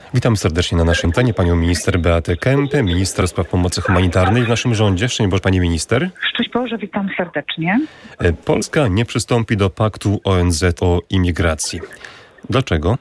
Witam serdecznie na naszym planie panią minister Beatę Kempę, minister spraw pomocy humanitarnej w naszym rządzie. Szczęść Boże, pani minister. Szczęść Boże, witam serdecznie. Polska nie przystąpi do paktu ONZ o imigracji. Dlaczego?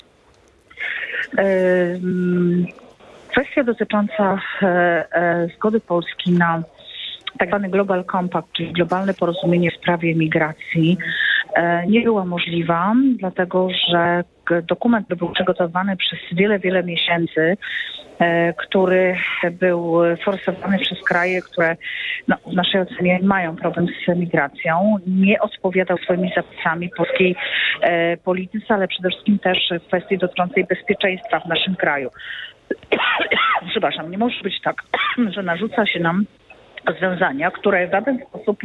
Kwestia dotycząca zgody Polski na tak zwany Global Compact, czyli globalne porozumienie w sprawie migracji, nie była możliwa, dlatego że dokument był przygotowany przez wiele miesięcy, który był forsowany przez kraje, które w naszej ocenie mają problem z migracją. Nie odpowiadał swoimi zapisami polskiej polityce, ale przede wszystkim też w kwestii dotyczącej bezpieczeństwa w naszym kraju. Przepraszam, nie może być tak, że narzuca się nam rozwiązania, które w żaden sposób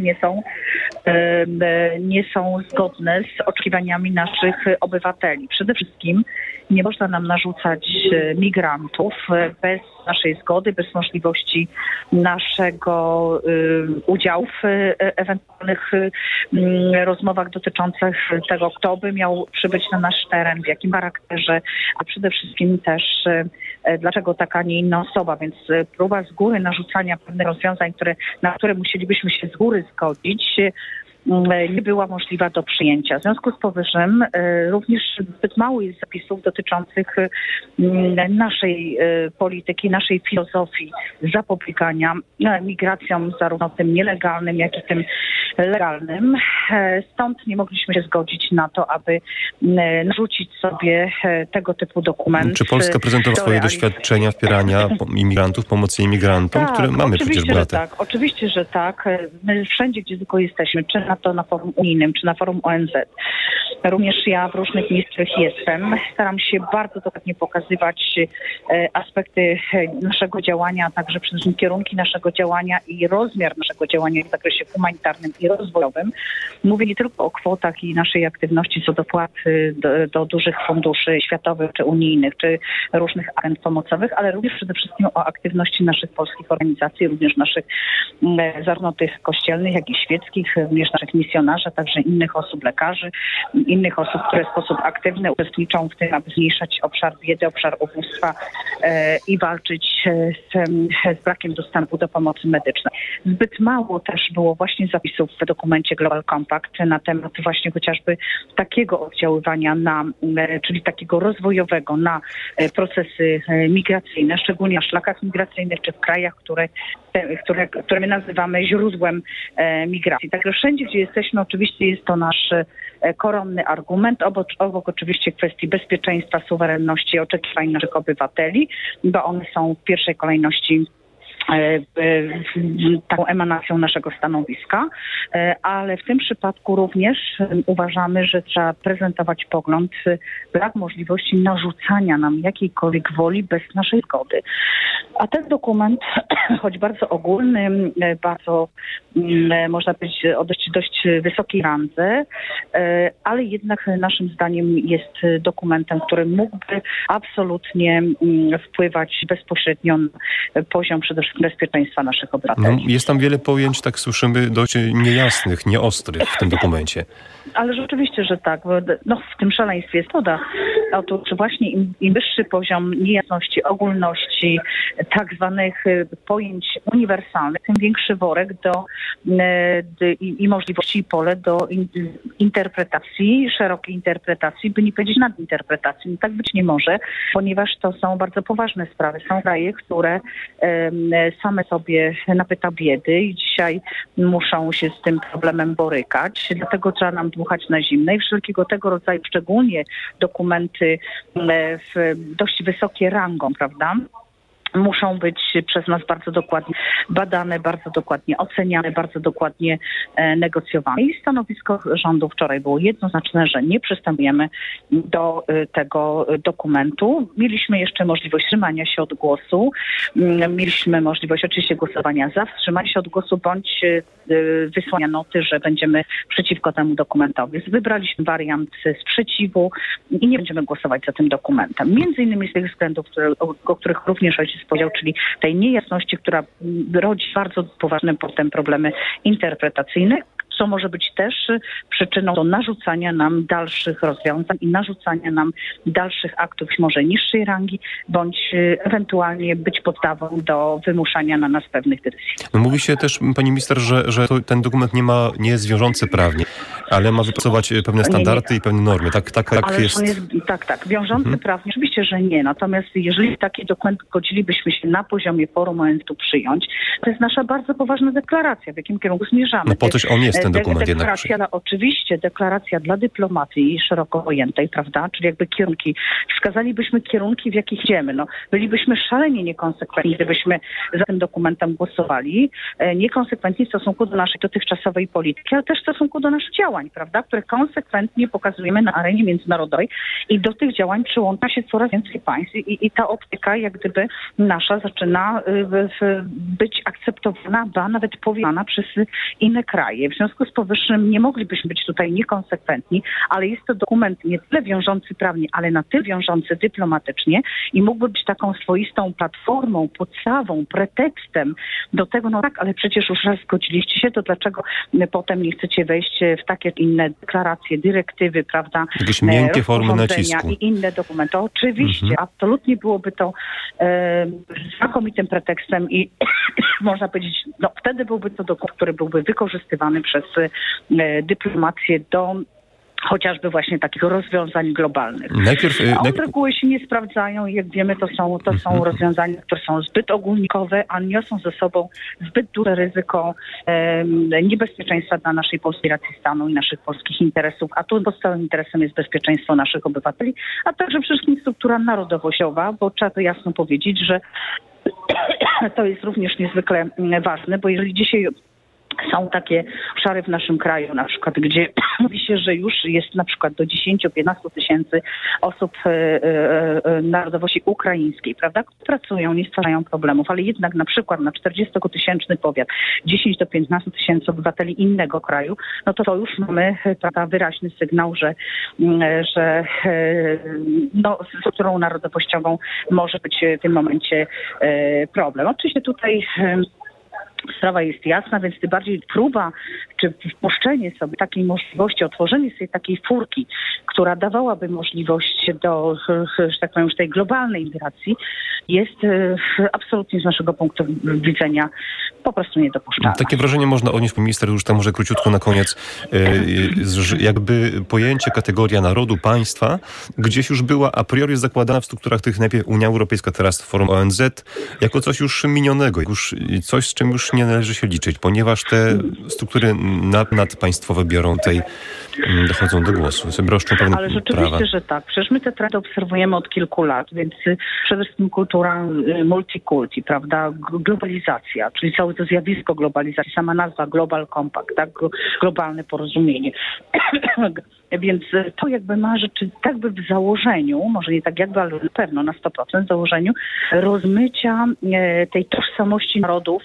nie są zgodne z oczekiwaniami naszych obywateli. Przede wszystkim nie można nam narzucać migrantów bez naszej zgody, bez możliwości naszego udziału w ewentualnych rozmowach dotyczących tego, kto by miał przybyć na nasz teren, w jakim charakterze, a przede wszystkim też dlaczego taka, nie inna osoba. Więc próba z góry narzucania pewnych rozwiązań, na które musielibyśmy się z góry zgodzić, nie była możliwa do przyjęcia. W związku z powyższym również zbyt mało jest zapisów dotyczących naszej polityki, naszej filozofii zapobiegania migracjom, zarówno tym nielegalnym, jak i tym legalnym. Stąd nie mogliśmy się zgodzić na to, aby narzucić sobie tego typu dokument. Czy Polska prezentowała swoje doświadczenia wspierania imigrantów, pomocy imigrantom, które mamy przecież Beatę? Oczywiście, że tak. My wszędzie, gdzie tylko jesteśmy, czy na forum unijnym, czy na forum ONZ. Również ja w różnych miejscach jestem. Staram się bardzo dokładnie pokazywać aspekty naszego działania, a także przede wszystkim kierunki naszego działania i rozmiar naszego działania w zakresie humanitarnym i rozwojowym. Mówię nie tylko o kwotach i naszej aktywności co do płat do dużych funduszy światowych, czy unijnych, czy różnych agent pomocowych, ale również przede wszystkim o aktywności naszych polskich organizacji, również naszych zarówno tych kościelnych, jak i świeckich, również naszych misjonarzy, a także innych osób, lekarzy, innych osób, które w sposób aktywny uczestniczą w tym, aby zmniejszać obszar biedy, obszar ubóstwa i walczyć z brakiem dostępu do pomocy medycznej. Zbyt mało też było właśnie zapisów w dokumencie Global Compact na temat właśnie chociażby takiego oddziaływania czyli takiego rozwojowego na procesy migracyjne, szczególnie na szlakach migracyjnych czy w krajach, które my nazywamy źródłem migracji. Także wszędzie, gdzie jesteśmy, oczywiście jest to nasz koronny argument, obok oczywiście kwestii bezpieczeństwa, suwerenności i oczekiwań naszych obywateli, bo one są w pierwszej kolejności taką emanacją naszego stanowiska, ale w tym przypadku również uważamy, że trzeba prezentować pogląd, brak możliwości narzucania nam jakiejkolwiek woli bez naszej zgody. A ten dokument, choć bardzo ogólny, bardzo można powiedzieć o dość wysokiej randze, ale jednak naszym zdaniem jest dokumentem, który mógłby absolutnie wpływać bezpośrednio na poziom przede wszystkim bezpieczeństwa naszych obywateli. Jest tam wiele pojęć, tak słyszymy, dość niejasnych, nieostrych w tym dokumencie. Ale rzeczywiście, że tak. W tym szaleństwie jest woda. Otóż właśnie im wyższy poziom niejasności, ogólności, tak zwanych pojęć uniwersalnych, tym większy worek i możliwości i pole do interpretacji, szerokiej interpretacji, by nie powiedzieć nadinterpretacji. No tak być nie może, ponieważ to są bardzo poważne sprawy. Są kraje, które same sobie napyta biedy i dzisiaj muszą się z tym problemem borykać. Dlatego trzeba nam dmuchać na zimne i wszelkiego tego rodzaju, szczególnie dokumenty dość wysokie rangą, prawda? Muszą być przez nas bardzo dokładnie badane, bardzo dokładnie oceniane, bardzo dokładnie negocjowane. I stanowisko rządu wczoraj było jednoznaczne, że nie przystępujemy do tego dokumentu. Mieliśmy jeszcze możliwość wstrzymania się od głosu. Mieliśmy możliwość oczywiście głosowania za, wstrzymania się od głosu bądź wysłania noty, że będziemy przeciwko temu dokumentowi. Wybraliśmy wariant sprzeciwu i nie będziemy głosować za tym dokumentem. Między innymi z tych względów, o których również ojciec powiedział, czyli tej niejasności, która rodzi bardzo poważne potem problemy interpretacyjne, co może być też przyczyną do narzucania nam dalszych rozwiązań i narzucania nam dalszych aktów może niższej rangi, bądź ewentualnie być podstawą do wymuszania na nas pewnych decyzji. No, mówi się też, pani minister, że ten dokument nie jest wiążący prawnie, ale ma wypracować pewne standardy i pewne normy. Tak ale jest. Tak. Wiążący prawnie? Oczywiście, że nie. Natomiast jeżeli taki dokument godzilibyśmy się na poziomie forum ONZ-u przyjąć, to jest nasza bardzo poważna deklaracja, w jakim kierunku zmierzamy. No po coś on jest ten dokument jednak. Oczywiście deklaracja dla dyplomacji szeroko pojętej, prawda? Czyli jakby kierunki. Wskazalibyśmy kierunki, w jakich idziemy. No, bylibyśmy szalenie niekonsekwentni, gdybyśmy za tym dokumentem głosowali. Niekonsekwentni w stosunku do naszej dotychczasowej polityki, ale też w stosunku do naszych działań, prawda? Które konsekwentnie pokazujemy na arenie międzynarodowej i do tych działań przyłącza się coraz więcej państw i ta optyka jak gdyby nasza zaczyna być akceptowana, ba nawet powielana przez inne kraje. W związku z powyższym nie moglibyśmy być tutaj niekonsekwentni, ale jest to dokument nie tyle wiążący prawnie, ale na tyle wiążący dyplomatycznie i mógłby być taką swoistą platformą, podstawą, pretekstem do tego, no tak, ale przecież już raz zgodziliście się, to dlaczego potem nie chcecie wejść w takie inne deklaracje, dyrektywy, prawda? Jakieś miękkie formy nacisku. I inne dokumenty. Oczywiście, absolutnie byłoby to znakomitym pretekstem i można powiedzieć, no wtedy byłby to dokument, który byłby wykorzystywany przez dyplomację do chociażby właśnie takich rozwiązań globalnych. Od reguły się nie sprawdzają i jak wiemy, to są rozwiązania, które są zbyt ogólnikowe, a niosą ze sobą zbyt duże ryzyko niebezpieczeństwa dla naszej polskiej racji stanu i naszych polskich interesów, a tu podstawowym interesem jest bezpieczeństwo naszych obywateli, a także przede wszystkim struktura narodowościowa, bo trzeba to jasno powiedzieć, że to jest również niezwykle ważne, bo jeżeli dzisiaj są takie obszary w naszym kraju, na przykład, gdzie mówi się, że już jest na przykład do 10-15 tysięcy osób narodowości ukraińskiej, prawda, które pracują, nie stwarzają problemów, ale jednak na przykład na 40-tysięczny powiat 10 do 15 tysięcy obywateli innego kraju, no to już mamy wyraźny sygnał, że z strukturą narodowościową może być w tym momencie problem. Oczywiście tutaj sprawa jest jasna, więc tym bardziej próba, czy wpuszczenie sobie takiej możliwości, otworzenie sobie takiej furki, która dawałaby możliwość do, że tak powiem, już tej globalnej migracji, jest absolutnie z naszego punktu widzenia po prostu niedopuszczalna. Takie wrażenie można odnieść, pan minister, już tam może króciutko na koniec, jakby pojęcie, kategoria narodu, państwa, gdzieś już była a priori zakładana w strukturach tych najpierw Unia Europejska, teraz forum ONZ, jako coś już minionego, już coś, z czym już nie należy się liczyć, ponieważ te struktury nadpaństwowe dochodzą do głosu, sobie roszczą pewne prawa. Ale rzeczywiście, że tak. Przecież my te trendy obserwujemy od kilku lat, więc przede wszystkim kultura multikulti, prawda, globalizacja, czyli całe to zjawisko globalizacji, sama nazwa Global Compact, tak, globalne porozumienie. Więc to jakby ma rzeczy, tak by w założeniu, może nie tak jakby, ale na pewno na 100% w założeniu rozmycia tej tożsamości narodów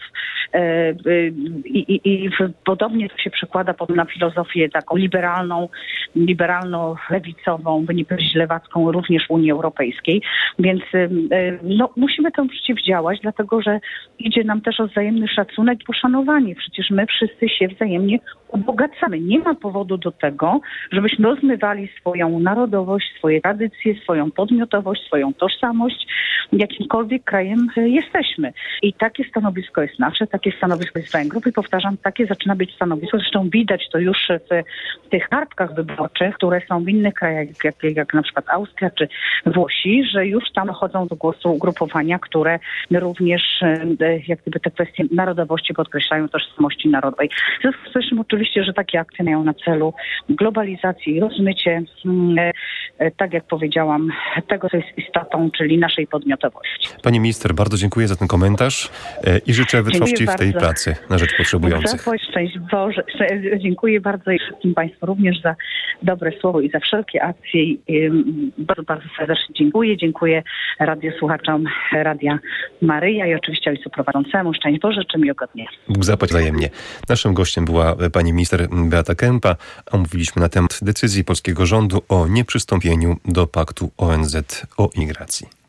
i podobnie to się przekłada potem na filozofię taką liberalno-lewicową, by nie powiedzieć lewacką, również w Unii Europejskiej. Więc musimy temu przeciwdziałać, dlatego że idzie nam też o wzajemny szacunek i poszanowanie. Przecież my wszyscy się wzajemnie ubogacamy. Nie ma powodu do tego, żebyśmy rozmywali swoją narodowość, swoje tradycje, swoją podmiotowość, swoją tożsamość, jakimkolwiek krajem jesteśmy. I takie stanowisko jest nasze, takie stanowisko jest Węgrów i powtarzam, takie zaczyna być stanowisko. Zresztą widać to już w tych kartkach wyborczych, które są w innych krajach, jak na przykład Austria czy Włosi, że już tam dochodzą do głosu ugrupowania, które również jak gdyby te kwestie narodowości podkreślają, tożsamości narodowej. W związku z tym oczywiście, że takie akcje mają na celu globalizację i rozmycie, tak jak powiedziałam, tego, co jest istotą, czyli naszej podmiotowości. Pani minister, bardzo dziękuję za ten komentarz i życzę wytrwałości w tej pracy na rzecz potrzebujących. Szczęść Boże. Dziękuję bardzo i wszystkim Państwu również za dobre słowo i za wszelkie akcje. Bardzo, bardzo serdecznie dziękuję. Dziękuję radiosłuchaczom Radia Maryja i oczywiście ojcu prowadzącemu. Szczęść Boże, życzę miłego dnia. Bóg zapłać wzajemnie. Naszym gościem była pani minister Beata Kempa, a mówiliśmy na temat decyzji polskiego rządu o nieprzystąpieniu do paktu ONZ o migracji.